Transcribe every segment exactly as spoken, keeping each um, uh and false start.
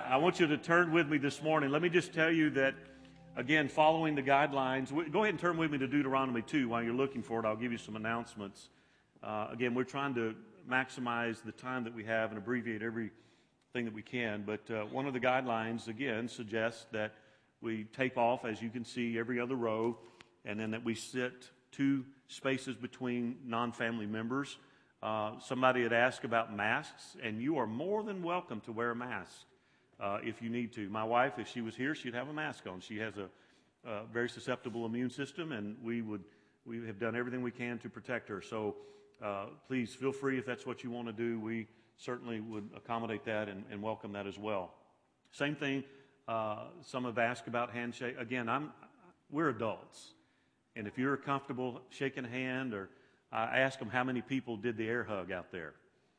I want you to turn with me this morning. Let me just tell you that, again, following the guidelines, go ahead and turn with me to Deuteronomy two. While you're looking for it, I'll give you some announcements. Uh, again, we're trying to maximize the time that we have and abbreviate everything that we can. But uh, one of the guidelines, again, suggests that we tape off, as you can see, every other row, and then that we sit two spaces between non-family members. Uh, somebody had asked about masks, and you are more than welcome to wear a mask uh, if you need to. My wife, if she was here, she'd have a mask on. She has a, a very susceptible immune system, and we would we have done everything we can to protect her. So uh, please feel free if that's what you want to do. We certainly would accommodate that and, and welcome that as well. Same thing. Uh, some have asked about handshake. Again, I'm we're adults, and if you're comfortable shaking a hand, or I asked them how many people did the air hug out there.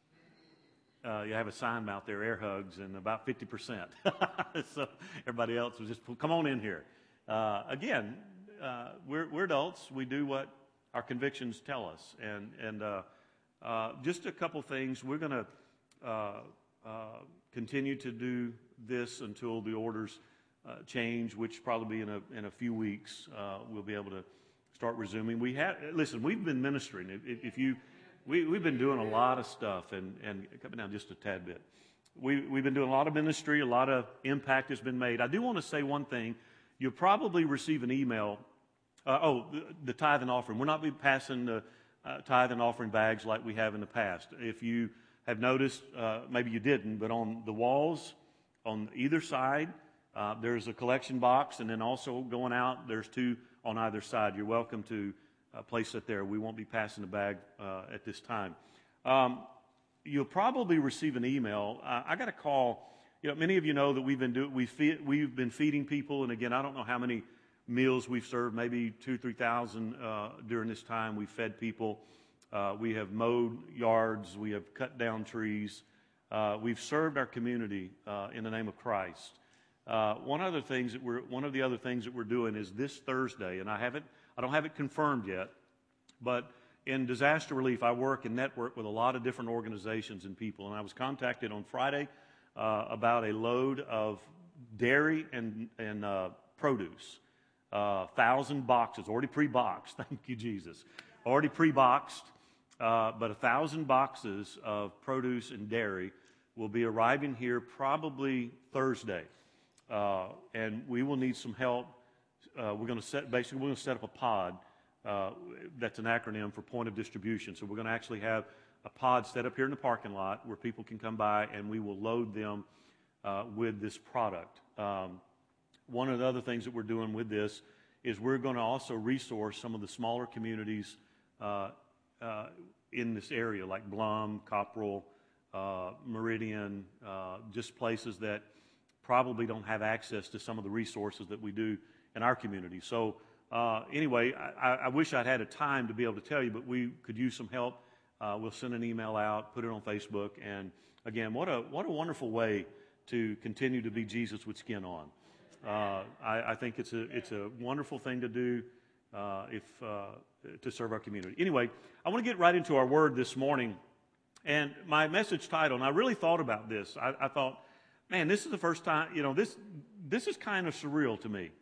Uh, you have a sign out there, air hugs, and about fifty percent. So everybody else was just, come on in here. Uh, again, uh, we're, we're adults. We do what our convictions tell us. And, and uh, uh, just a couple things. We're going to uh, uh, continue to do this until the orders uh, change, which probably in a, in a few weeks uh, we'll be able to start resuming. We have, listen, we've been ministering. If, if you, we, we've been doing a lot of stuff, and, and coming down just a tad bit. We, we've been doing a lot of ministry, a lot of impact has been made. I do want to say one thing. You'll probably receive an email. Uh, oh, the, the tithe and offering. We're not be passing the uh, tithe and offering bags like we have in the past. If you have noticed, uh, maybe you didn't, but on the walls on either side, uh, there's a collection box, and then also going out, there's two on either side. You're welcome to uh, place it there. We won't be passing the bag uh, at this time. Um, you'll probably receive an email. Uh, I got a call. You know, many of you know that we've been do, we feed, we've been feeding people, and again, I don't know how many meals we've served. Maybe two, three thousand uh, during this time. We've fed people. Uh, we have mowed yards. We have cut down trees. Uh, we've served our community uh, in the name of Christ. Uh, one other things that we're one of the other things that we're doing is this Thursday, and I haven't I don't have it confirmed yet, but in disaster relief, I work and network with a lot of different organizations and people, and I was contacted on Friday uh, about a load of dairy and and uh, produce, uh, thousand boxes already pre-boxed. Thank you, Jesus, already pre-boxed, uh, but a thousand boxes of produce and dairy will be arriving here probably Thursday. Uh, and we will need some help. Uh, we're going to set, basically, we're going to set up a pod. Uh, that's an acronym for point of distribution. So we're going to actually have a pod set up here in the parking lot where people can come by, and we will load them uh, with this product. Um, one of the other things that we're doing with this is we're going to also resource some of the smaller communities uh, uh, in this area, like Blum, Copperell, uh, Meridian, uh, just places that probably don't have access to some of the resources that we do in our community. So uh, anyway, I, I wish I'd had a time to be able to tell you, but we could use some help. Uh, we'll send an email out, put it on Facebook, and again, what a what a wonderful way to continue to be Jesus with skin on. Uh, I, I think it's a it's a wonderful thing to do uh, if uh, to serve our community. Anyway, I want to get right into our word this morning, and my message title. And I really thought about this. I, I thought, man, this is the first time, you know, this this is kind of surreal to me.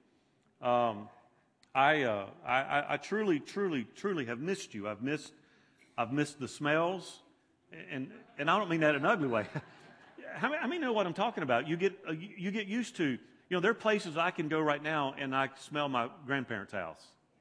Um, I, uh, I I truly, truly, truly have missed you. I've missed I've missed the smells, and and I don't mean that in an ugly way. How many, how many know what I'm talking about? You get uh, you, you get used to, you know, there are places I can go right now and I smell my grandparents' house.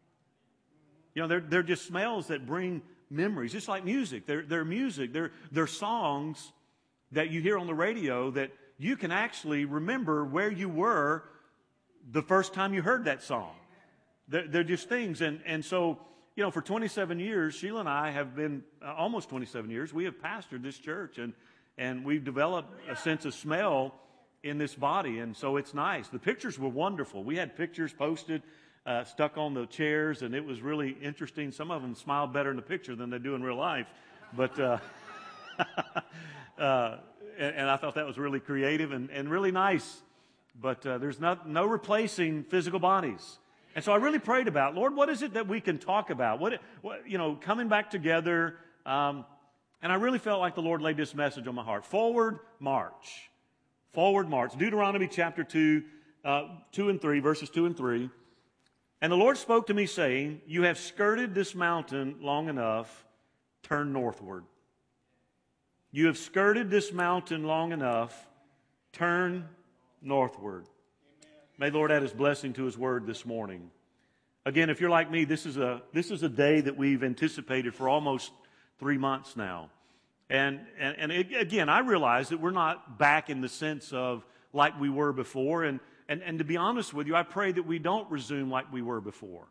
You know, they're they're just smells that bring memories, just like music. They're they're music. They're they're songs that you hear on the radio that you can actually remember where you were the first time you heard that song. They're, they're just things. And, and so, you know, for twenty-seven years, Sheila and I have been, uh, almost twenty-seven years, we have pastored this church. And, and we've developed a sense of smell in this body. And so it's nice. The pictures were wonderful. We had pictures posted, uh, stuck on the chairs, and it was really interesting. Some of them smile better in the picture than they do in real life. But... Uh, uh, And, and I thought that was really creative and, and really nice. But uh, there's not, no replacing physical bodies. And so I really prayed about, Lord, what is it that we can talk about? What, what you know, coming back together. Um, and I really felt like the Lord laid this message on my heart. Forward march. Forward march. Deuteronomy chapter two, uh, two and three, verses two and three. And the Lord spoke to me, saying, you have skirted this mountain long enough, turn northward. You have skirted this mountain long enough, turn northward. May the Lord add His blessing to His word this morning. Again, if you're like me, this is a this is a day that we've anticipated for almost three months now. And, and, and it, again, I realize that we're not back in the sense of like we were before. And, and, and to be honest with you, I pray that we don't resume like we were before.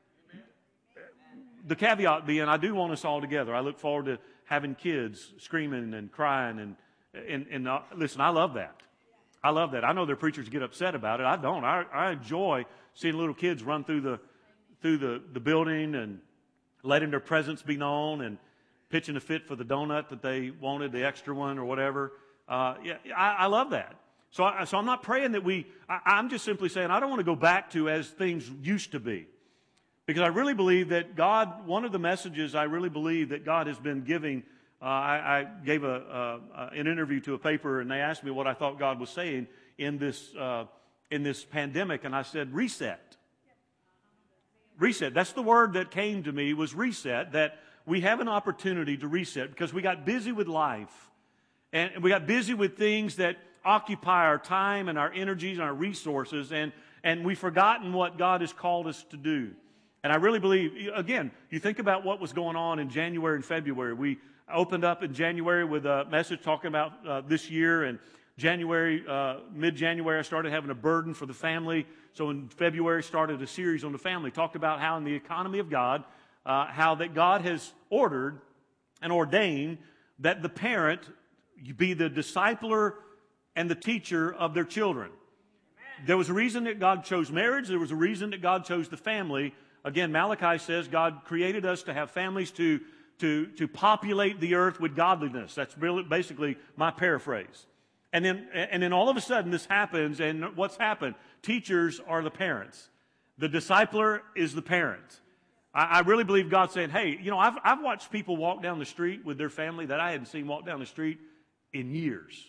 The caveat being, I do want us all together. I look forward to having kids screaming and crying. And, and, and uh, listen, I love that. I love that. I know there are preachers get upset about it. I don't. I, I enjoy seeing little kids run through the through the, the building and letting their presence be known and pitching a fit for the donut that they wanted, the extra one or whatever. Uh, yeah, I, I love that. So, I, so I'm not praying that we, I, I'm just simply saying I don't want to go back to as things used to be. Because I really believe that God, one of the messages I really believe that God has been giving, uh, I, I gave a, uh, an interview to a paper and they asked me what I thought God was saying in this, uh, in this pandemic, and I said reset. Reset. That's the word that came to me, was reset, that we have an opportunity to reset because we got busy with life and we got busy with things that occupy our time and our energies and our resources, and, and we've forgotten what God has called us to do. And I really believe, again, you think about what was going on in January and February. We opened up in January with a message talking about uh, this year, and January, uh, mid-January, I started having a burden for the family. So in February, started a series on the family. Talked about how in the economy of God, uh, how that God has ordered and ordained that the parent be the discipler and the teacher of their children. Amen. There was a reason that God chose marriage. There was a reason that God chose the family. Again, Malachi says God created us to have families to, to, to populate the earth with godliness. That's really basically my paraphrase. And then, and then all of a sudden this happens, and what's happened? Teachers are the parents. The discipler is the parent. I, I really believe God's saying, hey, you know, I've, I've watched people walk down the street with their family that I hadn't seen walk down the street in years.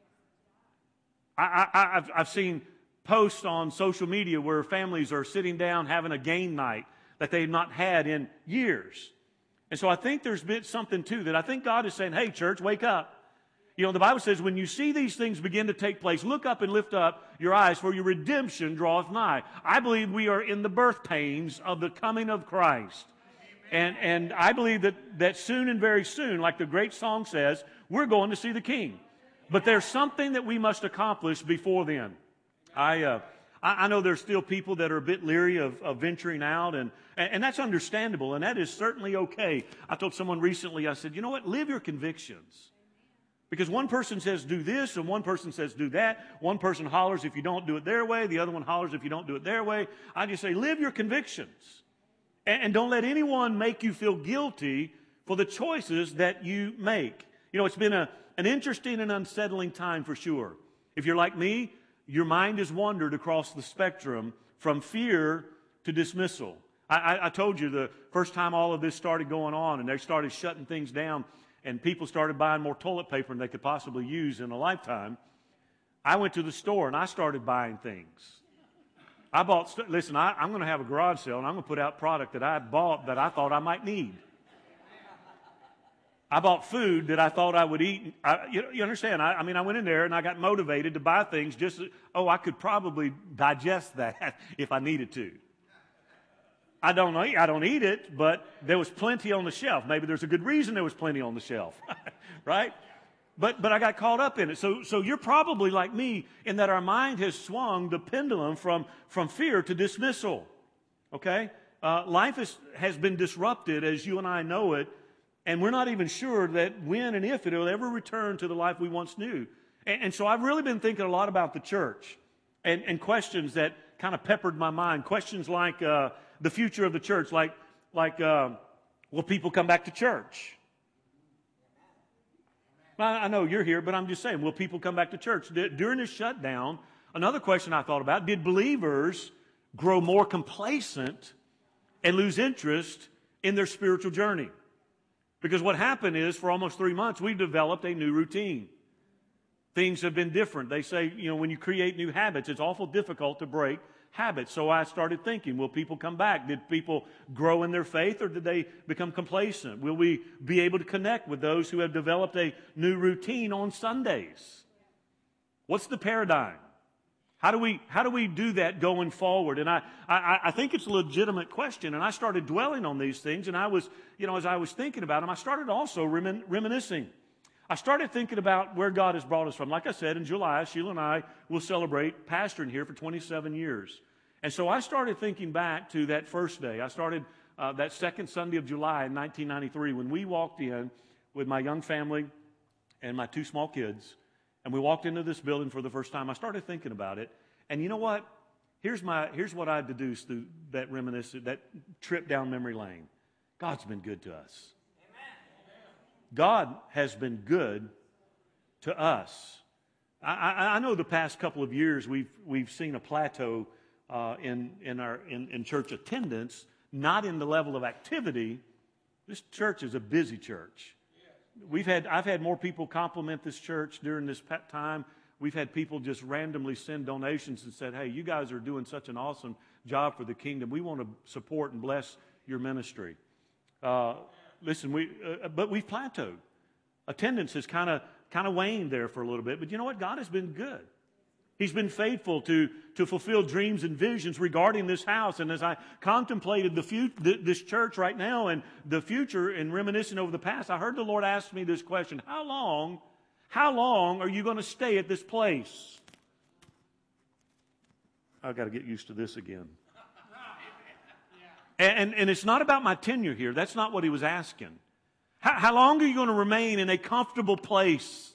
I, I, I've, I've seen posts on social media where families are sitting down having a game night that they've not had in years. And so I think there's been something to that. I think God is saying, hey, church, wake up. You know, the Bible says when you see these things begin to take place, look up and lift up your eyes, for your redemption draweth nigh. I believe we are in the birth pains of the coming of Christ. And, and I believe that, that soon and very soon, like the great song says, we're going to see the King. But there's something that we must accomplish before then. I, uh, I, I know there's still people that are a bit leery of, of venturing out, and, and, and that's understandable, and that is certainly okay. I told someone recently, I said, you know what, live your convictions. Because one person says do this and one person says do that. One person hollers if you don't do it their way. The other one hollers if you don't do it their way. I just say live your convictions. And, and don't let anyone make you feel guilty for the choices that you make. You know, it's been a, an interesting and unsettling time for sure. If you're like me, your mind has wandered across the spectrum from fear to dismissal. I, I, I told you the first time all of this started going on and they started shutting things down, and people started buying more toilet paper than they could possibly use in a lifetime, I went to the store and I started buying things. I bought, listen, I, I'm going to have a garage sale and I'm going to put out product that I bought that I thought I might need. I bought food that I thought I would eat. I, you, you understand? I, I mean, I went in there and I got motivated to buy things just, oh, I could probably digest that if I needed to. I don't eat, I don't eat it, but there was plenty on the shelf. Maybe there's a good reason there was plenty on the shelf, right? But but I got caught up in it. So so you're probably like me in that our mind has swung the pendulum from, from fear to dismissal, okay? Uh, life is, has been disrupted as you and I know it, and we're not even sure that when and if it will ever return to the life we once knew. And, and so I've really been thinking a lot about the church and, and questions that kind of peppered my mind. Questions like uh, the future of the church, like, like uh, will people come back to church? I know you're here, but I'm just saying, will people come back to church? During this shutdown, another question I thought about, did believers grow more complacent and lose interest in their spiritual journey? Because what happened is, for almost three months, we developed a new routine. things have been different. They say, you know, when you create new habits, it's awful difficult to break habits. So I started thinking, will people come back? Did people grow in their faith, or did they become complacent? Will we be able to connect with those who have developed a new routine on Sundays? What's the paradigm? How do we how do we do that going forward? And I, I, I think it's a legitimate question. And I started dwelling on these things. And I was, you know, as I was thinking about them, I started also remin- reminiscing. I started thinking about where God has brought us from. Like I said, in July, Sheila and I will celebrate pastoring here for twenty-seven years. And so I started thinking back to that first day. I started uh, that second Sunday of July in nineteen ninety-three when we walked in with my young family and my two small kids. And we walked into this building for the first time. I started thinking about it. And you know what? Here's my here's what I deduced through that reminiscence, that trip down memory lane. God's been good to us. God has been good to us. I, I, I know the past couple of years we've we've seen a plateau uh, in in our in, in church attendance, not in the level of activity. This church is a busy church. We've had I've had more people compliment this church during this time. We've had people just randomly send donations and said, "Hey, you guys are doing such an awesome job for the kingdom. We want to support and bless your ministry." Uh, Listen, we uh, but we've plateaued. Attendance has kind of kind of waned there for a little bit. But you know what? God has been good. He's been faithful to to fulfill dreams and visions regarding this house. And as I contemplated the fut- th- this church right now and the future and reminiscing over the past, I heard the Lord ask me this question: How long, how long are you going to stay at this place? I've got to get used to this again. And, and it's not about my tenure here. That's not what he was asking. How, how long are you going to remain in a comfortable place?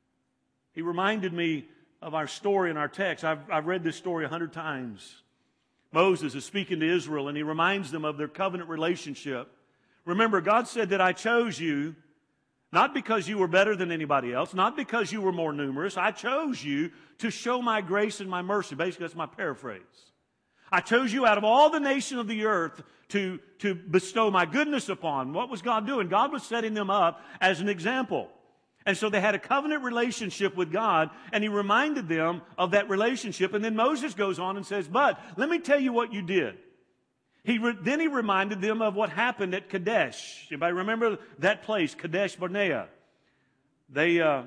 He reminded me of our story in our text. I've, I've read this story a hundred times. Moses is speaking to Israel, and he reminds them of their covenant relationship. Remember, God said that I chose you, not because you were better than anybody else, not because you were more numerous. I chose you to show my grace and my mercy. Basically, that's my paraphrase. I chose you out of all the nations of the earth to, to bestow my goodness upon. What was God doing? God was setting them up as an example. And so they had a covenant relationship with God, and he reminded them of that relationship. And then Moses goes on and says, but let me tell you what you did. He re- then he reminded them of what happened at Kadesh. Anybody remember that place, Kadesh Barnea? They, uh,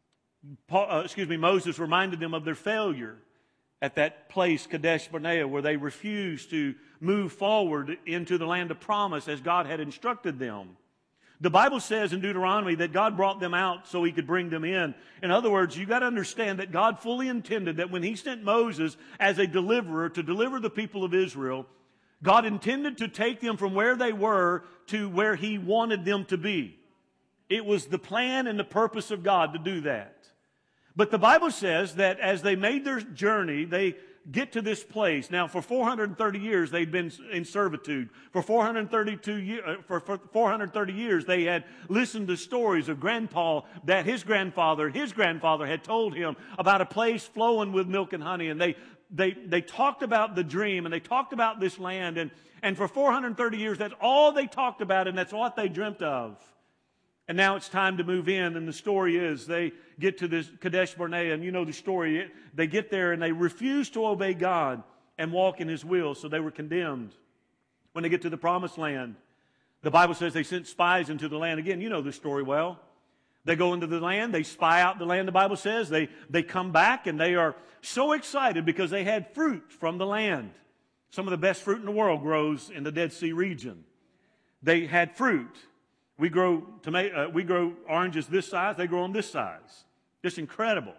Paul, uh, excuse me, Moses reminded them of their failure at that place, Kadesh Barnea, where they refused to move forward into the land of promise as God had instructed them. The Bible says in Deuteronomy that God brought them out so he could bring them in. In other words, you've got to understand that God fully intended that when he sent Moses as a deliverer to deliver the people of Israel, God intended to take them from where they were to where he wanted them to be. It was the plan and the purpose of God to do that. But the Bible says that as they made their journey, they get to this place. Now, for four hundred thirty years, they'd been in servitude. For four hundred thirty-two years, for, for four hundred thirty years, they had listened to stories of Grandpa that his grandfather, his grandfather had told him about a place flowing with milk and honey. And they, they, they talked about the dream, and they talked about this land. And, and for four hundred thirty years, that's all they talked about, and that's what they dreamt of. And now it's time to move in, and the story is they get to this Kadesh Barnea, and you know the story. They get there, and they refuse to obey God and walk in his will, so they were condemned. When they get to the promised land, the Bible says they sent spies into the land. Again, you know the story well. They go into the land, they spy out the land, the Bible says. They, they come back, and they are so excited because they had fruit from the land. Some of the best fruit in the world grows in the Dead Sea region. They had fruit. We grow tomato, uh, we grow oranges this size, they grow them this size. Just incredible.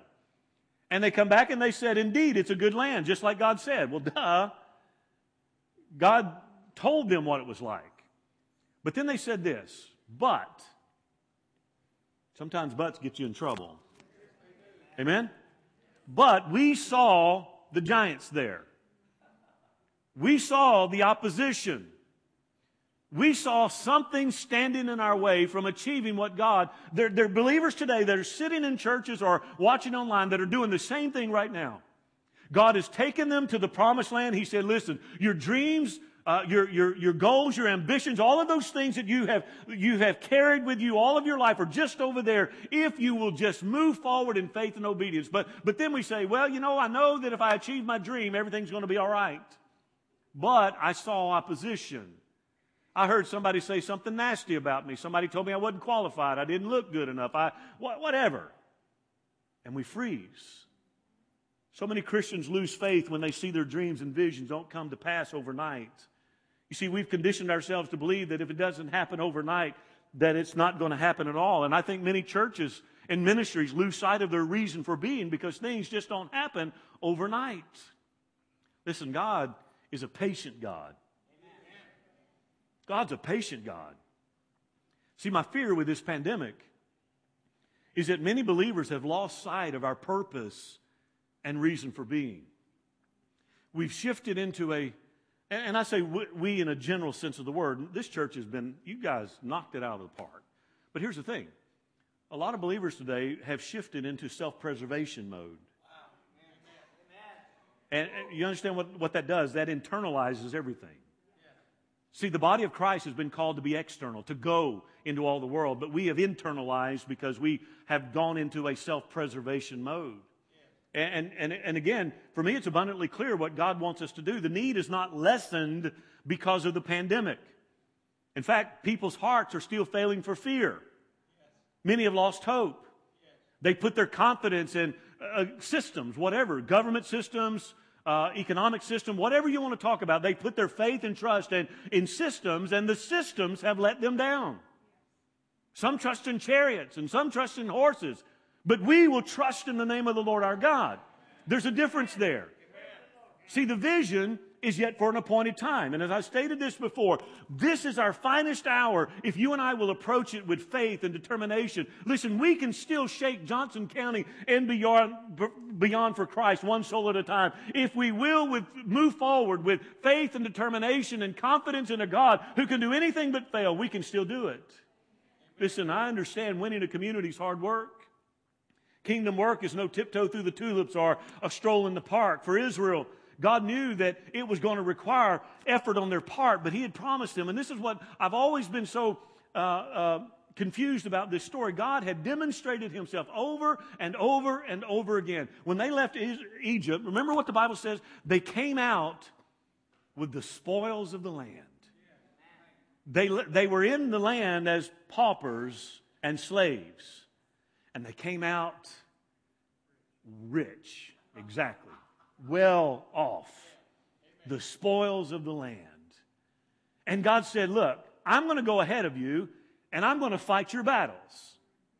And they come back and they said, indeed, it's a good land, just like God said. Well, duh. God told them what it was like. But then they said this, but. Sometimes buts get you in trouble. Amen? But we saw the giants there. We saw the opposition. We saw something standing in our way from achieving what God... There, there are believers today that are sitting in churches or watching online that are doing the same thing right now. God has taken them to the promised land. He said, listen, your dreams uh, your, your, your goals, your ambitions, all of those things that you have, you have carried with you all of your life are just over there if you will just move forward in faith and obedience. But, but then we say, well, you know, I know that if I achieve my dream, everything's going to be all right. But I saw opposition. I heard somebody say something nasty about me. Somebody told me I wasn't qualified. I didn't look good enough. I, whatever. And we freeze. So many Christians lose faith when they see their dreams and visions don't come to pass overnight. You see, we've conditioned ourselves to believe that if it doesn't happen overnight, that it's not going to happen at all. And I think many churches and ministries lose sight of their reason for being because things just don't happen overnight. Listen, God is a patient God. God's a patient God. See, my fear with this pandemic is that many believers have lost sight of our purpose and reason for being. We've shifted into a, and I say we in a general sense of the word, this church has been, you guys knocked it out of the park. But here's the thing. A lot of believers today have shifted into self-preservation mode. And you understand what, what that does? That internalizes everything. See, the body of Christ has been called to be external, to go into all the world, but we have internalized because we have gone into a self-preservation mode. And, and, and again, for me, it's abundantly clear what God wants us to do. The need is not lessened because of the pandemic. In fact, people's hearts are still failing for fear. Many have lost hope. They put their confidence in uh, systems, whatever, government systems, Uh, economic system, whatever you want to talk about. They put their faith and trust in, in systems, and the systems have let them down. Some trust in chariots, and some trust in horses. But we will trust in the name of the Lord our God. There's a difference there. See, the vision is yet for an appointed time. And as I stated this before, this is our finest hour if you and I will approach it with faith and determination. Listen, we can still shake Johnson County and beyond, beyond for Christ one soul at a time. If we will with, move forward with faith and determination and confidence in a God who can do anything but fail, we can still do it. Listen, I understand winning a community is hard work. Kingdom work is no tiptoe through the tulips or a stroll in the park. For Israel, God knew that it was going to require effort on their part, but He had promised them. And this is what I've always been so uh, uh, confused about this story. God had demonstrated Himself over and over and over again. When they left Egypt, remember what the Bible says? They came out with the spoils of the land. They, they were in the land as paupers and slaves. And they came out rich. Exactly. Well off, the spoils of the land. And God said, look, I'm going to go ahead of you and I'm going to fight your battles.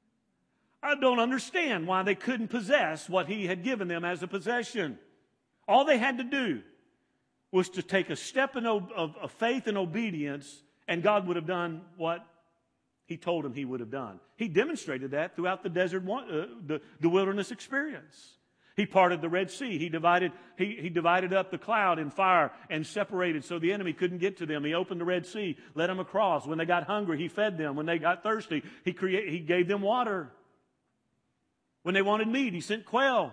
I don't understand why they couldn't possess what He had given them as a possession. All they had to do was to take a step in of, of, of faith and obedience, and God would have done what He told them He would have done. He demonstrated that throughout the desert, uh, the, the wilderness experience. He parted the Red Sea. He divided, he, he divided up the cloud and fire and separated so the enemy couldn't get to them. He opened the Red Sea, led them across. When they got hungry, He fed them. When they got thirsty, He, create, he gave them water. When they wanted meat, He sent quail.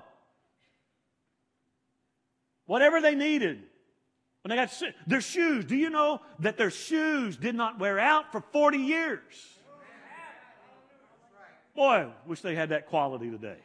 Whatever they needed. When they got sick, their shoes. Do you know that their shoes did not wear out for forty years? Boy, wish they had that quality today.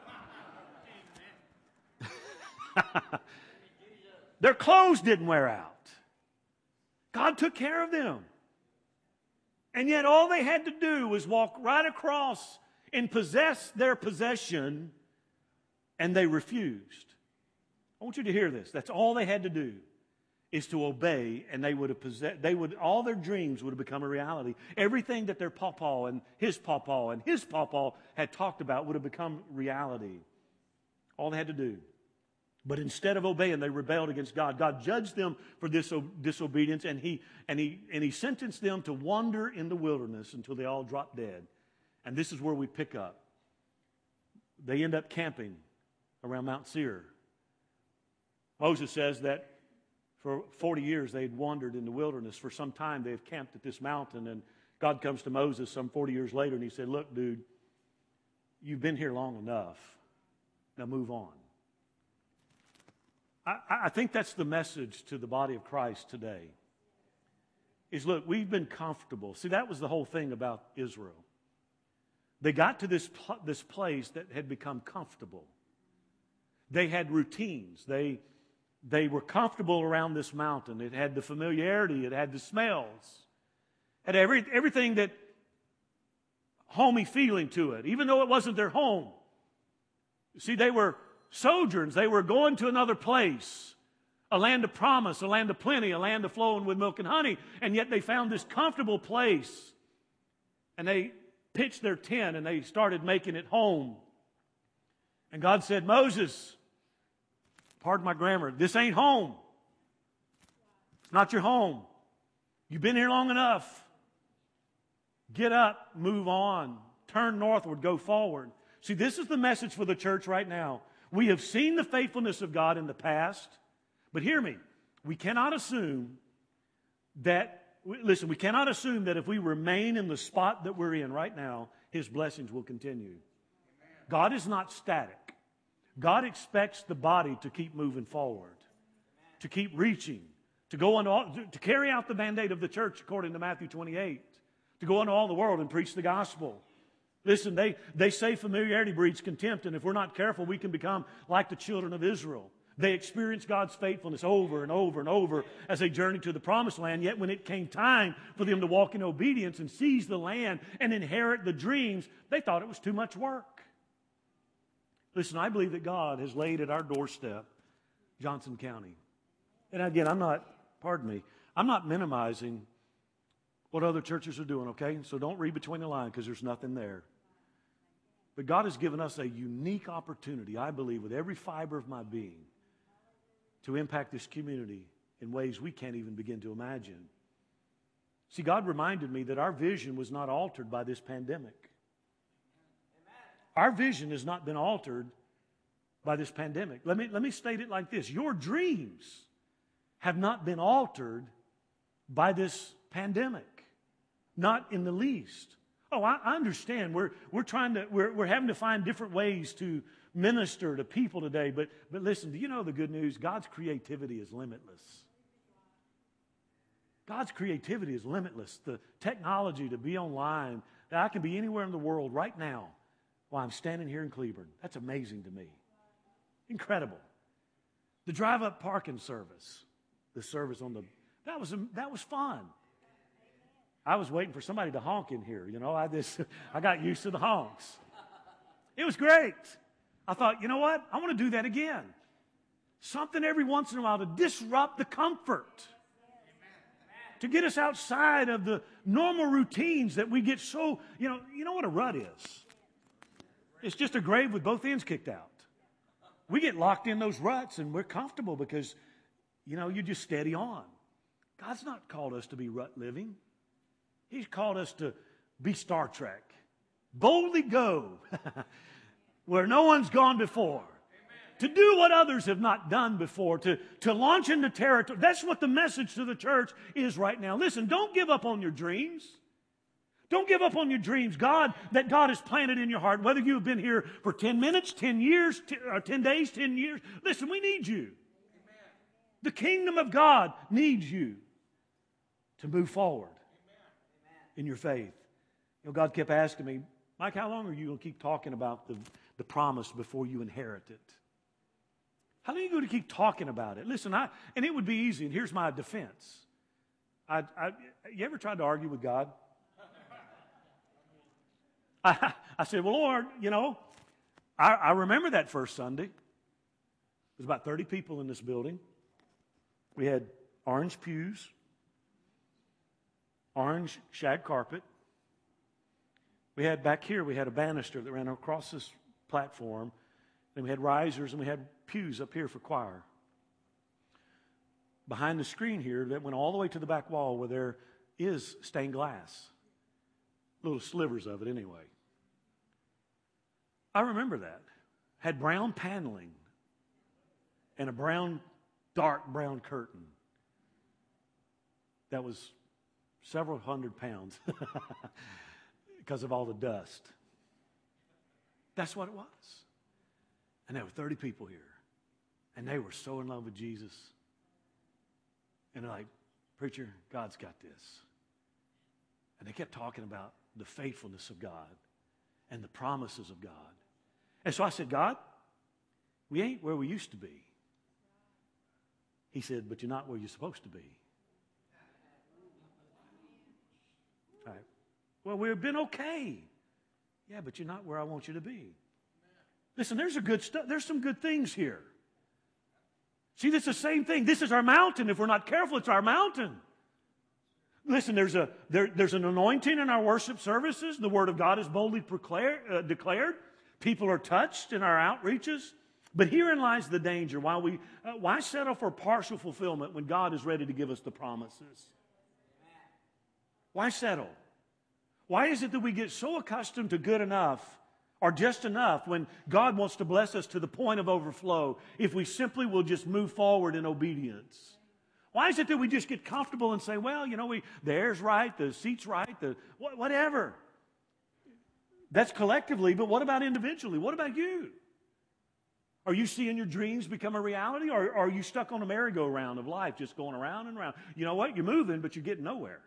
Their clothes didn't wear out. God took care of them. And yet all they had to do was walk right across and possess their possession, and they refused. I want you to hear this. That's all they had to do, is to obey, and they would have possessed, they would, all their dreams would have become a reality. Everything that their pawpaw and his pawpaw and his pawpaw had talked about would have become reality. All they had to do. But instead of obeying, they rebelled against God. God judged them for this disobedience, and he, and, he, and he sentenced them to wander in the wilderness until they all dropped dead. And this is where we pick up. They end up camping around Mount Seir. Moses says that for forty years they had wandered in the wilderness. For some time they have camped at this mountain, and God comes to Moses some forty years later, and He said, look, dude, you've been here long enough. Now move on. I, I think that's the message to the body of Christ today. is, look, we've been comfortable. See, that was the whole thing about Israel. They got to this, pl- this place that had become comfortable. They had routines. They, they were comfortable around this mountain. It had the familiarity. It had the smells. It had every, everything that homey feeling to it, even though it wasn't their home. See, they were sojourns. They were going to another place, a land of promise, a land of plenty, a land of flowing with milk and honey, and yet they found this comfortable place, and they pitched their tent, and they started making it home. And God said, Moses, pardon my grammar, this ain't home. It's not your home. You've been here long enough. Get up, move on, turn northward, go forward. See, this is the message for the church right now. We have seen the faithfulness of God in the past, but hear me, we cannot assume that, listen, we cannot assume that if we remain in the spot that we're in right now, His blessings will continue. God is not static. God expects the body to keep moving forward, to keep reaching, to go on all, to carry out the mandate of the church according to Matthew twenty-eight, to go into all the world and preach the gospel. Listen, they, they say familiarity breeds contempt, and if we're not careful, we can become like the children of Israel. They experienced God's faithfulness over and over and over as they journeyed to the promised land, yet when it came time for them to walk in obedience and seize the land and inherit the dreams, they thought it was too much work. Listen, I believe that God has laid at our doorstep Johnson County. And again, I'm not, pardon me, I'm not minimizing what other churches are doing, okay? So don't read between the lines because there's nothing there. But God has given us a unique opportunity, I believe, with every fiber of my being, to impact this community in ways we can't even begin to imagine. See, God reminded me that our vision was not altered by this pandemic. Our vision has not been altered by this pandemic. Let me, let me state it like this. Your dreams have not been altered by this pandemic. Not in the least. Oh, I, I understand. We're, we're trying to, we're, we're having to find different ways to minister to people today. But, but listen, do you know the good news? God's creativity is limitless. God's creativity is limitless. The technology to be online, that I can be anywhere in the world right now while I'm standing here in Cleburne. That's amazing to me. Incredible. The drive-up parking service, the service on the, that was, that was fun. I was waiting for somebody to honk in here. You know, I just, I got used to the honks. It was great. I thought, you know what? I want to do that again. Something every once in a while to disrupt the comfort. To get us outside of the normal routines that we get so, you know, you know what a rut is? It's just a grave with both ends kicked out. We get locked in those ruts and we're comfortable because, you know, you just steady on. God's not called us to be rut living. He's called us to be Star Trek. Boldly go where no one's gone before. To do what others have not done before. To, to launch into territory. That's what the message to the church is right now. Listen, don't give up on your dreams. Don't give up on your dreams. God, that God has planted in your heart. Whether you have been here for ten minutes, ten years, or ten days, ten years. Listen, we need you. The kingdom of God needs you to move forward in your faith. You know, God kept asking me, Mike, how long are you going to keep talking about the, the promise before you inherit it? How long are you going to keep talking about it? Listen, I, and it would be easy, and here's my defense. I, I, you ever tried to argue with God? I, I said, well, Lord, you know, I, I remember that first Sunday. There was about thirty people in this building. We had orange pews, orange shag carpet. We had back here, we had a banister that ran across this platform. Then we had risers and we had pews up here for choir. Behind the screen here that went all the way to the back wall where there is stained glass. Little slivers of it anyway. I remember that. Had brown paneling and a brown, dark brown curtain that was several hundred pounds because of all the dust. That's what it was. And there were thirty people here. And they were so in love with Jesus. And they're like, preacher, God's got this. And they kept talking about the faithfulness of God and the promises of God. And so I said, God, we ain't where we used to be. He said, but you're not where you're supposed to be. All right. Well, we've been okay. Yeah, but you're not where I want you to be. Listen, there's a good stuff. There's some good things here. See, this is the same thing. This is our mountain. If we're not careful, it's our mountain. Listen, there's a there, there's an anointing in our worship services. The Word of God is boldly proclared, uh, declared. People are touched in our outreaches. But herein lies the danger. Why we uh, why settle for partial fulfillment when God is ready to give us the promises? Why settle? Why is it that we get so accustomed to good enough or just enough when God wants to bless us to the point of overflow if we simply will just move forward in obedience? Why is it that we just get comfortable and say, well, you know, we the air's right, the seat's right, the whatever. That's collectively, but what about individually? What about you? Are you seeing your dreams become a reality, or, or are you stuck on a merry-go-round of life just going around and around? You know what? You're moving, but you're getting nowhere.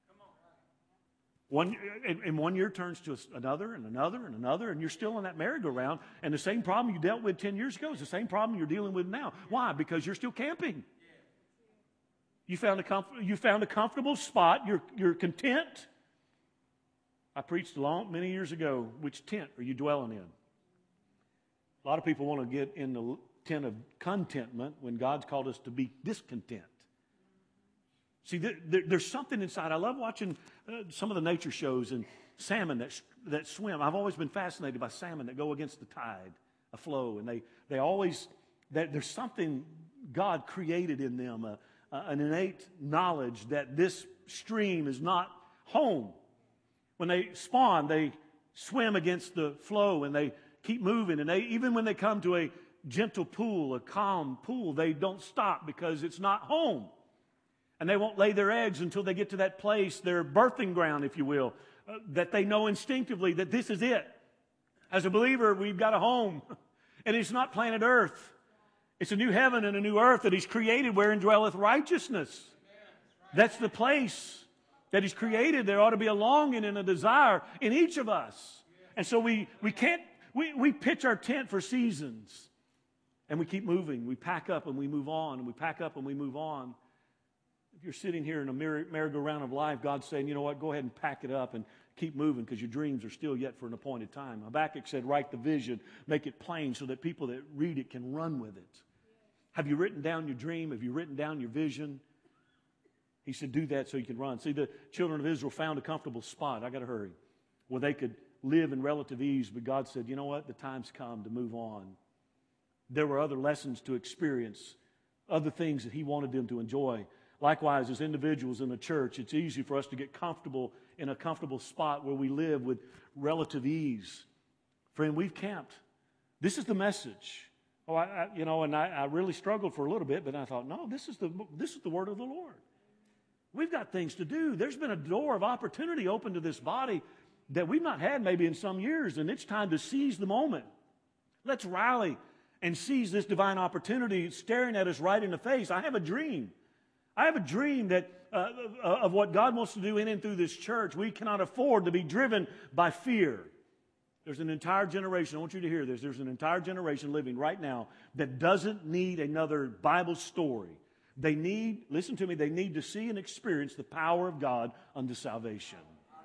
One, and, and one year turns to another and another and another, and you're still in that merry-go-round, and the same problem you dealt with ten years ago is the same problem you're dealing with now. Why? Because you're still camping. You found a, comf- you found a comfortable spot. You're, you're content. I preached long, many years ago, which tent are you dwelling in? A lot of people want to get in the tent of contentment when God's called us to be discontent. See, there, there, there's something inside. I love watching uh, some of the nature shows and salmon that that swim. I've always been fascinated by salmon that go against the tide, a flow, and they they always that there's something God created in them, uh, uh, an innate knowledge that this stream is not home. When they spawn, they swim against the flow and they keep moving, and they even when they come to a gentle pool, a calm pool, they don't stop because it's not home. And they won't lay their eggs until they get to that place, their birthing ground, if you will, uh, that they know instinctively that this is it. As a believer, we've got a home, and it's not planet Earth. It's a new heaven and a new earth that He's created wherein dwelleth righteousness. That's the place that He's created. There ought to be a longing and a desire in each of us. And so we, we can't, we, we pitch our tent for seasons, and we keep moving. We pack up and we move on, and we pack up and we move on. If you're sitting here in a merry-go-round of life, God's saying, you know what, go ahead and pack it up and keep moving because your dreams are still yet for an appointed time. Habakkuk said, write the vision, make it plain so that people that read it can run with it. Have you written down your dream? Have you written down your vision? He said, do that so you can run. See, the children of Israel found a comfortable spot. I got to hurry. Where they could live in relative ease, but God said, you know what, the time's come to move on. There were other lessons to experience, other things that He wanted them to enjoy. Likewise, as individuals in the church, it's easy for us to get comfortable in a comfortable spot where we live with relative ease. Friend, we've camped. This is the message. Oh, I, I you know, and I, I really struggled for a little bit, but I thought, no, this is the this is the word of the Lord. We've got things to do. There's been a door of opportunity open to this body that we've not had maybe in some years, and it's time to seize the moment. Let's rally and seize this divine opportunity staring at us right in the face. I have a dream. I have a dream that uh, of what God wants to do in and through this church. We cannot afford to be driven by fear. There's an entire generation, I want you to hear this, there's an entire generation living right now that doesn't need another Bible story. They need, listen to me, they need to see and experience the power of God unto salvation.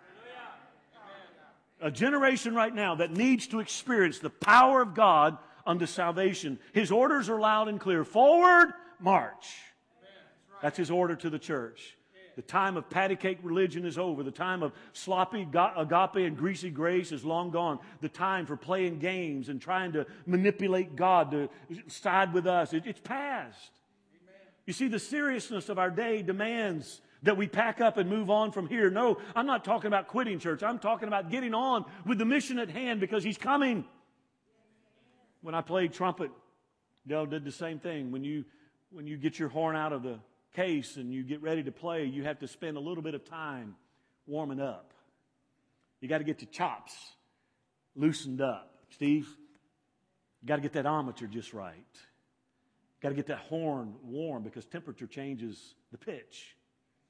A generation right now that needs to experience the power of God unto salvation. His orders are loud and clear. Forward, march. That's His order to the church. The time of patty cake religion is over. The time of sloppy agape and greasy grace is long gone. The time for playing games and trying to manipulate God to side with us, it, it's past. Amen. You see, the seriousness of our day demands that we pack up and move on from here. No, I'm not talking about quitting church. I'm talking about getting on with the mission at hand because He's coming. When I played trumpet, Dale did the same thing. When you, when you get your horn out of the case and you get ready to play, you have to spend a little bit of time warming up. You got to get your chops loosened up. Steve, you got to get that armature just right. Got to get that horn warm because temperature changes the pitch.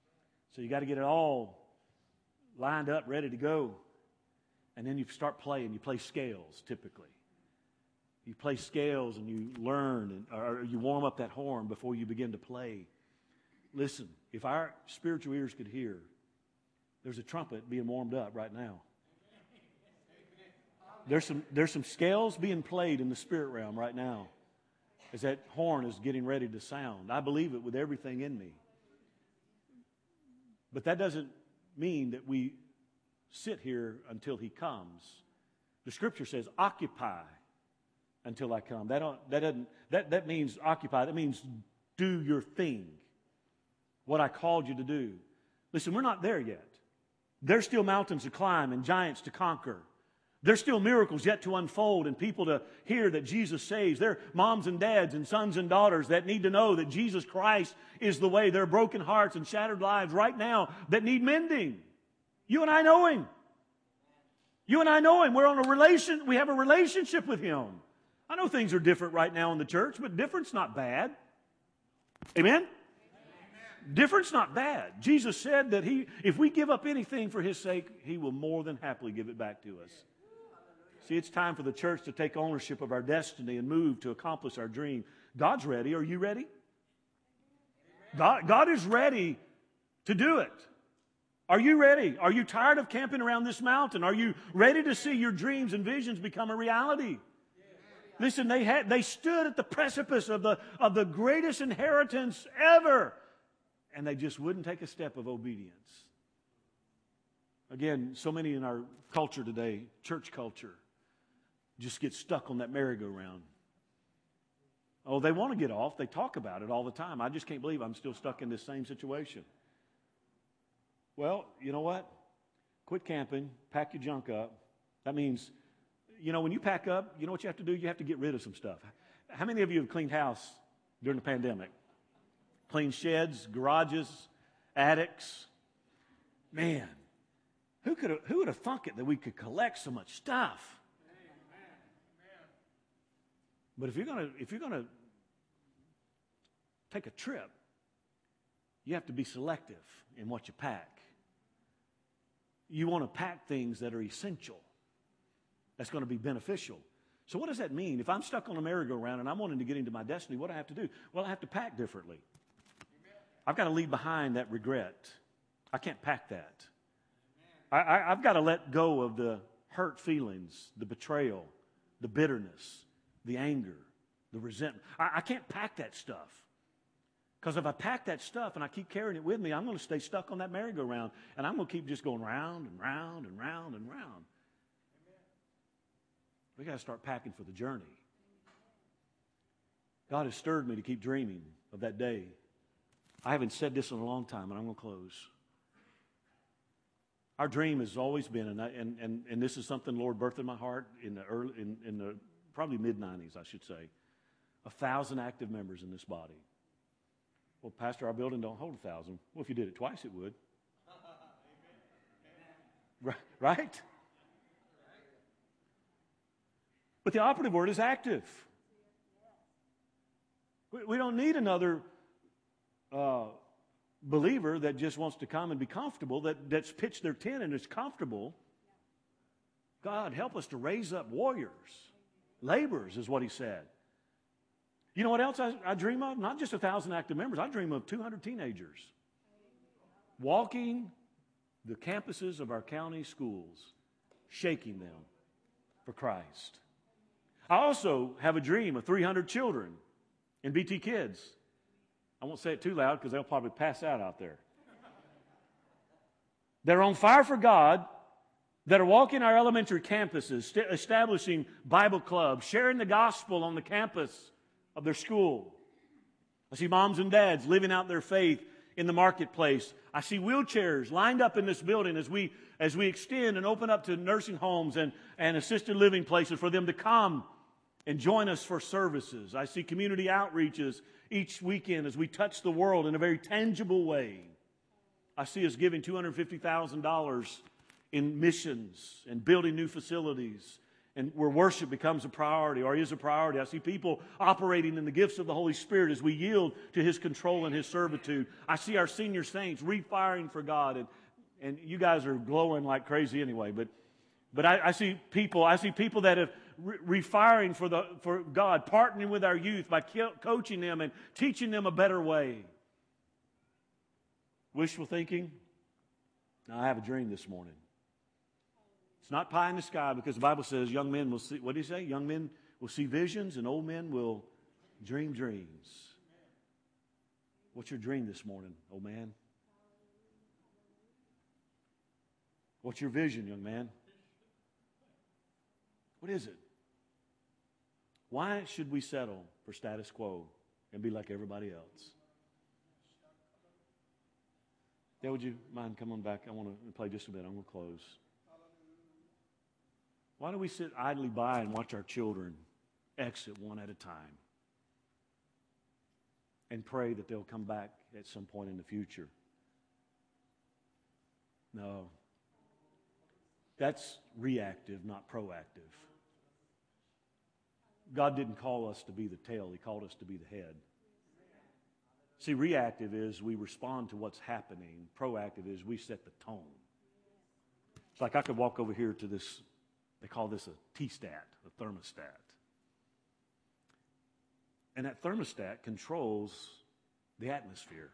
So you got to get it all lined up, ready to go. And then you start playing. You play scales, typically. You play scales and you learn, and, or you warm up that horn before you begin to play. Listen, if our spiritual ears could hear, there's a trumpet being warmed up right now. There's some, there's some scales being played in the spirit realm right now as that horn is getting ready to sound. I believe it with everything in me. But that doesn't mean that we sit here until He comes. The Scripture says, occupy until I come. That, don't, that, doesn't, that, that means occupy. That means do your thing, what I called you to do. Listen, we're not there yet. There's still mountains to climb and giants to conquer. There's still miracles yet to unfold and people to hear that Jesus saves. There are moms and dads and sons and daughters that need to know that Jesus Christ is the way. There are broken hearts and shattered lives right now that need mending. You and I know Him. You and I know Him. We're on a relation. We have a relationship with Him. I know things are different right now in the church, but different's not bad. Amen? Difference not bad. Jesus said that he, if we give up anything for His sake, He will more than happily give it back to us. See, it's time for the church to take ownership of our destiny and move to accomplish our dream. God's ready. Are you ready? God, God is ready to do it. Are you ready? Are you tired of camping around this mountain? Are you ready to see your dreams and visions become a reality? Listen, they had, they stood at the precipice of the, of the greatest inheritance ever. And they just wouldn't take a step of obedience. Again, so many in our culture today, church culture, just get stuck on that merry-go-round. Oh, they want to get off. They talk about it all the time. I just can't believe I'm still stuck in this same situation. Well, you know what? Quit camping. Pack your junk up. That means, you know, when you pack up, you know what you have to do? You have to get rid of some stuff. How many of you have cleaned house during the pandemic? Clean sheds, garages, attics. Man, who could have, who would have thunk it that we could collect so much stuff? But if you're gonna if you're gonna take a trip, you have to be selective in what you pack. You want to pack things that are essential. That's going to be beneficial. So what does that mean? If I'm stuck on a merry-go-round and I'm wanting to get into my destiny, what do I have to do? Well, I have to pack differently. I've got to leave behind that regret. I can't pack that. I, I, I've got to let go of the hurt feelings, the betrayal, the bitterness, the anger, the resentment. I, I can't pack that stuff. Because if I pack that stuff and I keep carrying it with me, I'm going to stay stuck on that merry-go-round, and I'm going to keep just going round and round and round and round. We've got to start packing for the journey. God has stirred me to keep dreaming of that day. I haven't said this in a long time, and I'm going to close. Our dream has always been, and, I, and, and, and this is something Lord birthed in my heart in the early, in, in the probably mid nineties, I should say, a thousand active members in this body. Well, Pastor, our building don't hold a thousand. Well, if you did it twice, it would. Right? Right? But the operative word is active. We, we don't need another uh, believer that just wants to come and be comfortable, that, that's pitched their tent and is comfortable. God, help us to raise up warriors. Laborers is what He said. You know what else I, I dream of? Not just a thousand active members. I dream of two hundred teenagers walking the campuses of our county schools, shaking them for Christ. I also have a dream of three hundred children in B T Kids. I won't say it too loud because they'll probably pass out out there. They're on fire for God, that are walking our elementary campuses, st- establishing Bible clubs, sharing the gospel on the campus of their school. I see moms and dads living out their faith in the marketplace. I see wheelchairs lined up in this building as we as we extend and open up to nursing homes and, and assisted living places for them to come and join us for services. I see community outreaches each weekend as we touch the world in a very tangible way. I see us giving two hundred fifty thousand dollars in missions and building new facilities and where worship becomes a priority or is a priority. I see people operating in the gifts of the Holy Spirit as we yield to His control and His servitude. I see our senior saints refiring for God, and, and you guys are glowing like crazy anyway. But but I, I see people. I see people that have re- refiring for the for God, partnering with our youth by co- coaching them and teaching them a better way. Wishful thinking. Now, I have a dream this morning. It's not pie in the sky, because the Bible says young men will see, what do you say? Young men will see visions and old men will dream dreams. What's your dream this morning, old man? What's your vision, young man? What is it? Why should we settle for status quo and be like everybody else? Dad, would you mind coming back? I want to play just a bit. I'm going to close. Why do we sit idly by and watch our children exit one at a time and pray that they'll come back at some point in the future? No. That's reactive, not proactive. God didn't call us to be the tail. He called us to be the head. See, reactive is we respond to what's happening. Proactive is we set the tone. It's like I could walk over here to this. They call this a T-stat, a thermostat. And that thermostat controls the atmosphere.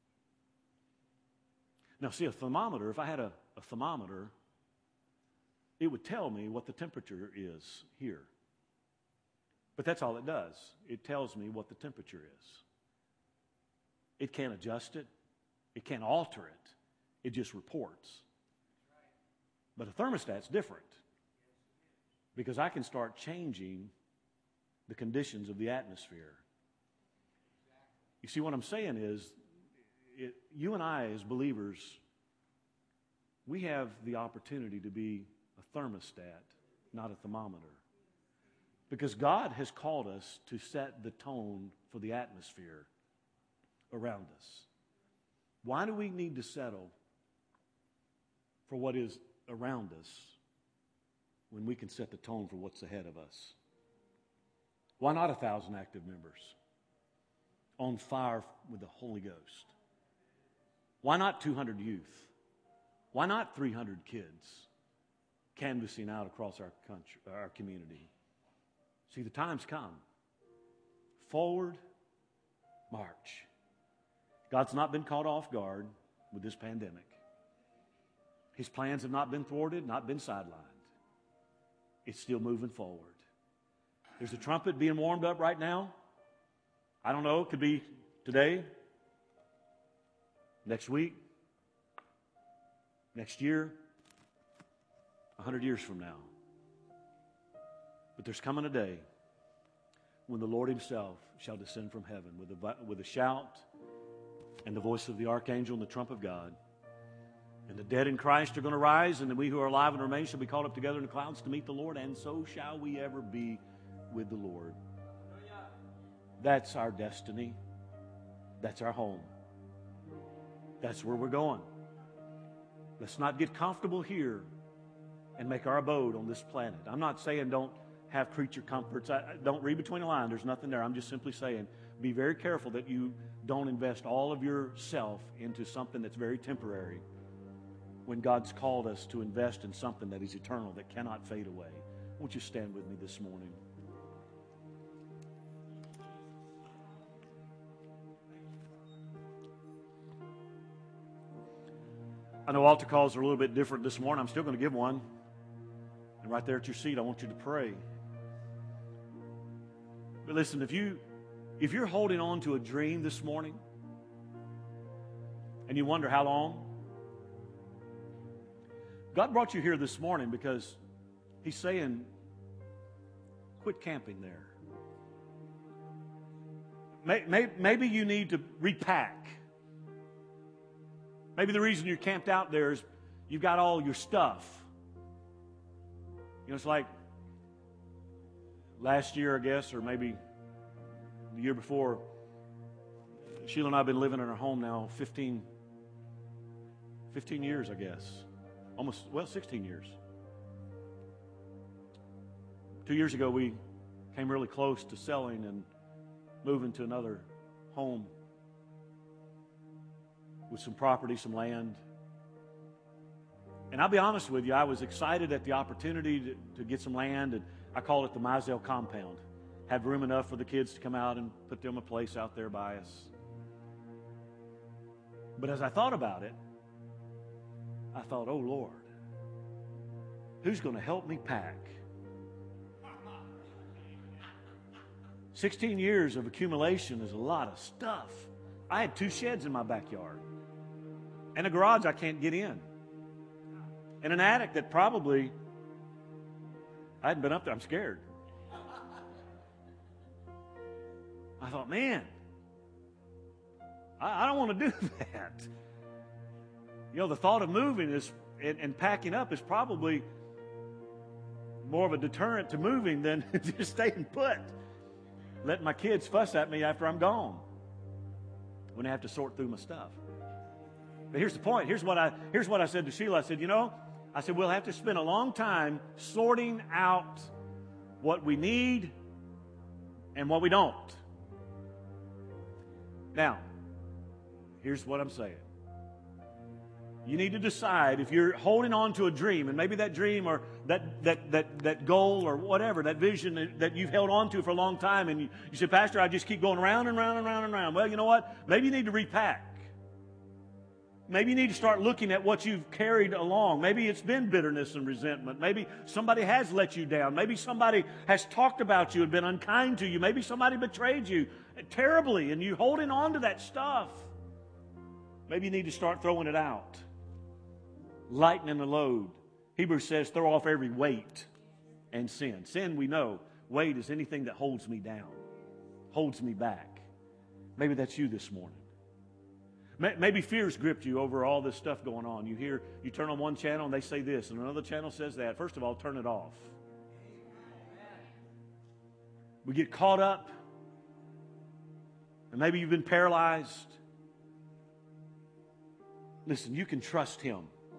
Now, see, a thermometer, if I had a, a thermometer, it would tell me what the temperature is here. But that's all it does. It tells me what the temperature is. It can't adjust it. It can't alter it. It just reports. But a thermostat's different, because I can start changing the conditions of the atmosphere. You see, what I'm saying is, it, you and I as believers, we have the opportunity to be a thermostat, not a thermometer. Because God has called us to set the tone for the atmosphere around us. Why do we need to settle for what is around us when we can set the tone for what's ahead of us? Why not a thousand active members on fire with the Holy Ghost? Why not two hundred youth? Why not three hundred kids canvassing out across our country, our community? See, the time's come. Forward, march. God's not been caught off guard with this pandemic. His plans have not been thwarted, not been sidelined. It's still moving forward. There's a trumpet being warmed up right now. I don't know, it could be today, next week, next year, a hundred years from now. But there's coming a day when the Lord Himself shall descend from heaven with a, with a shout and the voice of the archangel and the trump of God. And the dead in Christ are going to rise, and then we who are alive and remain shall be caught up together in the clouds to meet the Lord, and so shall we ever be with the Lord. That's our destiny. That's our home. That's where we're going. Let's not get comfortable here and make our abode on this planet. I'm not saying don't have creature comforts. I, don't read between the lines. There's nothing there. I'm just simply saying be very careful that you don't invest all of yourself into something that's very temporary when God's called us to invest in something that is eternal, that cannot fade away. Won't you stand with me this morning? I know altar calls are a little bit different this morning. I'm still going to give one. And right there at your seat, I want you to pray. But listen, if you if you're holding on to a dream this morning and you wonder how long, God brought you here this morning because He's saying, quit camping there. Maybe you need to repack. Maybe the reason you're camped out there is you've got all your stuff. You know, it's like last year, I guess, or maybe the year before, Sheila and I have been living in our home now fifteen, fifteen years, I guess. Almost, well, sixteen years. Two years ago, we came really close to selling and moving to another home with some property, some land. And I'll be honest with you, I was excited at the opportunity to, to get some land, and I call it the Mizell compound. Have room enough for the kids to come out and put them a place out there by us. But as I thought about it, I thought, oh Lord, who's going to help me pack? sixteen years of accumulation is a lot of stuff. I had two sheds in my backyard. And a garage I can't get in. And an attic that probably, I hadn't been up there, I'm scared. I thought, man, I, I don't want to do that. You know, the thought of moving is and, and packing up is probably more of a deterrent to moving than just staying put. Letting my kids fuss at me after I'm gone when I have to sort through my stuff. But here's the point. Here's what I here's what I said to Sheila. I said, you know, I said, we'll have to spend a long time sorting out what we need and what we don't. Now, here's what I'm saying. You need to decide if you're holding on to a dream, and maybe that dream or that that that that goal or whatever, that vision that you've held on to for a long time, and you, you say, Pastor, I just keep going round and round and round and round. Well, you know what? Maybe you need to repack. Maybe you need to start looking at what you've carried along. Maybe it's been bitterness and resentment. Maybe somebody has let you down. Maybe somebody has talked about you and been unkind to you. Maybe somebody betrayed you terribly, and you're holding on to that stuff. Maybe you need to start throwing it out. Lightening the load. Hebrews says, throw off every weight and sin. Sin, we know, weight is anything that holds me down, holds me back. Maybe that's you this morning. Maybe fear's gripped you over all this stuff going on. You hear, you turn on one channel and they say this, and another channel says that. First of all, turn it off. We get caught up, and maybe you've been paralyzed. Listen, you can trust Him.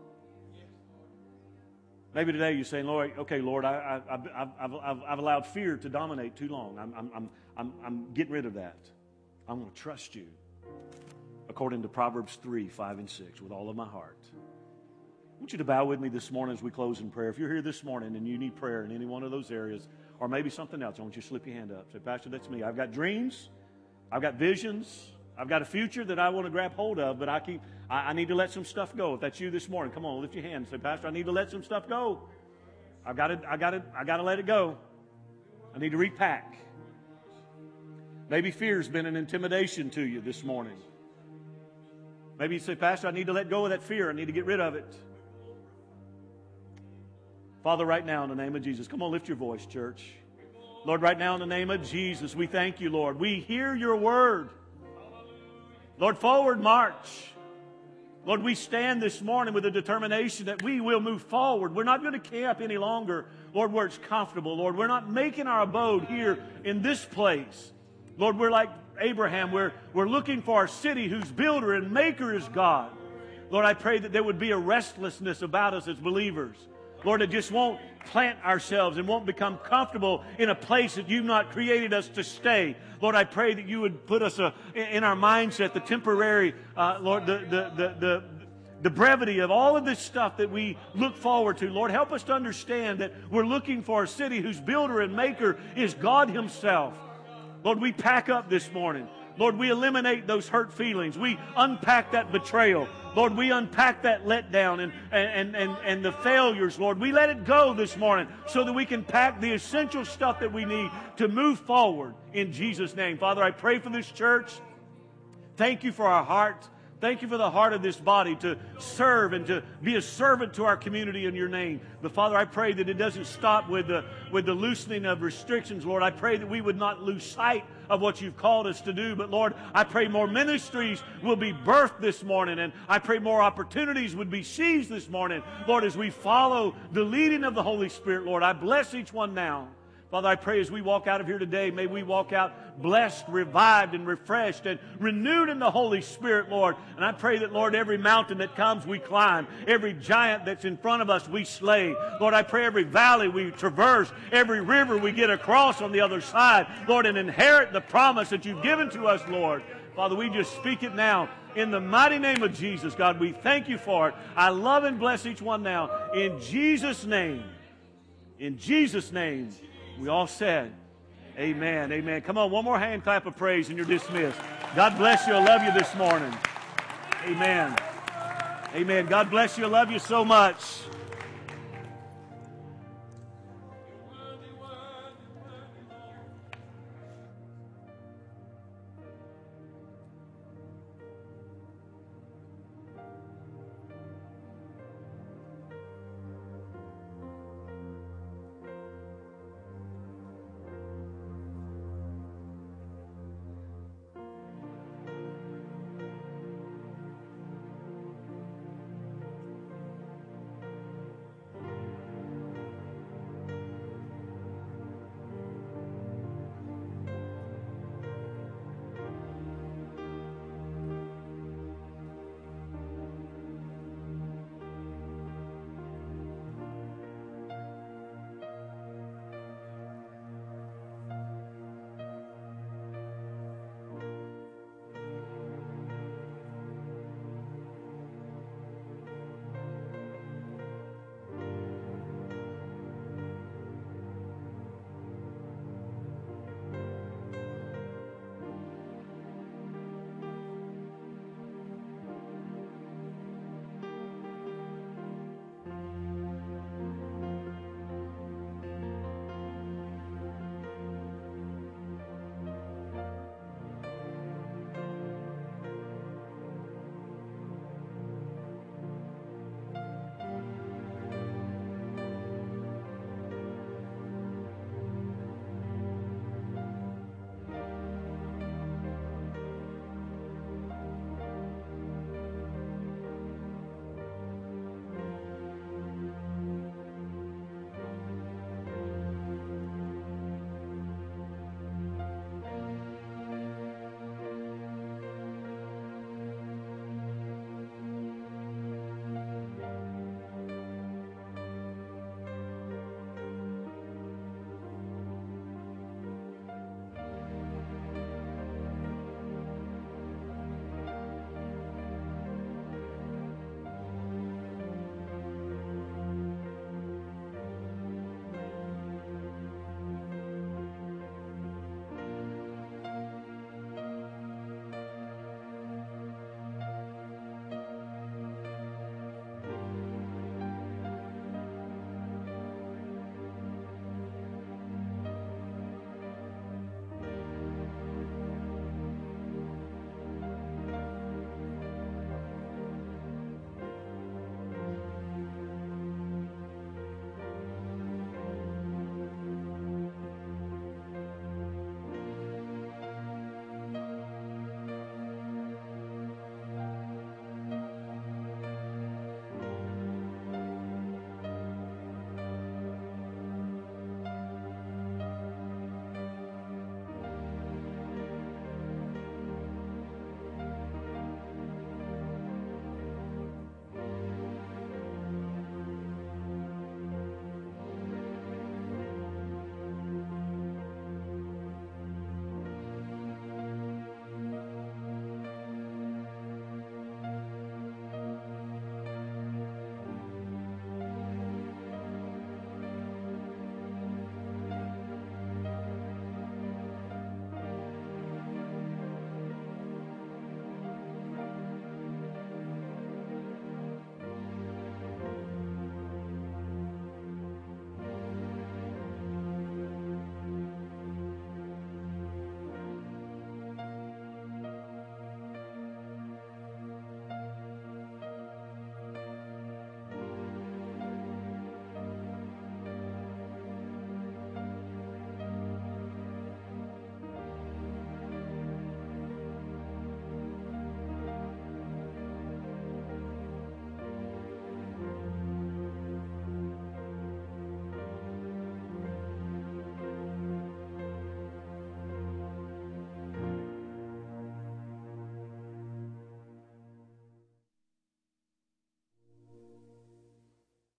Maybe today you're saying, Lord, okay, Lord, I, I, I've, I've, I've, I've allowed fear to dominate too long. I'm, I'm, I'm, I'm, I'm getting rid of that. I'm going to trust you. According to Proverbs three, five, and six, with all of my heart. I want you to bow with me this morning as we close in prayer. If you're here this morning and you need prayer in any one of those areas, or maybe something else, I want you to slip your hand up. Say, Pastor, that's me. I've got dreams. I've got visions. I've got a future that I want to grab hold of, but I keep I, I need to let some stuff go. If that's you this morning, come on, lift your hand and say, Pastor, I need to let some stuff go. I've got to, I got to, I got to let it go. I need to repack. Maybe fear's been an intimidation to you this morning. Maybe you say, Pastor, I need to let go of that fear. I need to get rid of it. Father, right now in the name of Jesus, come on, lift your voice, church. Lord, right now in the name of Jesus, we thank you, Lord. We hear your word. Lord, forward march. Lord, we stand this morning with a determination that we will move forward. We're not going to camp any longer, Lord, where it's comfortable. Lord, we're not making our abode here in this place. Lord, we're like Abraham. We're, we're looking for a city whose builder and maker is God. Lord, I pray that there would be a restlessness about us as believers. Lord, that just won't plant ourselves and won't become comfortable in a place that you've not created us to stay. Lord, I pray that you would put us a, in our mindset the temporary, uh, Lord, the, the, the, the, the brevity of all of this stuff that we look forward to. Lord, help us to understand that we're looking for a city whose builder and maker is God Himself. Lord, we pack up this morning. Lord, we eliminate those hurt feelings. We unpack that betrayal. Lord, we unpack that letdown and, and, and, and the failures, Lord. We let it go this morning so that we can pack the essential stuff that we need to move forward in Jesus' name. Father, I pray for this church. Thank you for our heart. Thank you for the heart of this body to serve and to be a servant to our community in your name. But Father, I pray that it doesn't stop with the, with the loosening of restrictions, Lord. I pray that we would not lose sight of what you've called us to do. But Lord, I pray more ministries will be birthed this morning, and I pray more opportunities would be seized this morning. Lord, as we follow the leading of the Holy Spirit, Lord, I bless each one now. Father, I pray as we walk out of here today, may we walk out blessed, revived, and refreshed, and renewed in the Holy Spirit, Lord. And I pray that, Lord, every mountain that comes, we climb. Every giant that's in front of us, we slay. Lord, I pray every valley we traverse, every river we get across on the other side, Lord, and inherit the promise that you've given to us, Lord. Father, we just speak it now. In the mighty name of Jesus, God, we thank you for it. I love and bless each one now. In Jesus' name. In Jesus' name. We all said, amen, amen. Come on, one more hand clap of praise and you're dismissed. God bless you. I love you this morning. Amen. Amen. God bless you. I love you so much.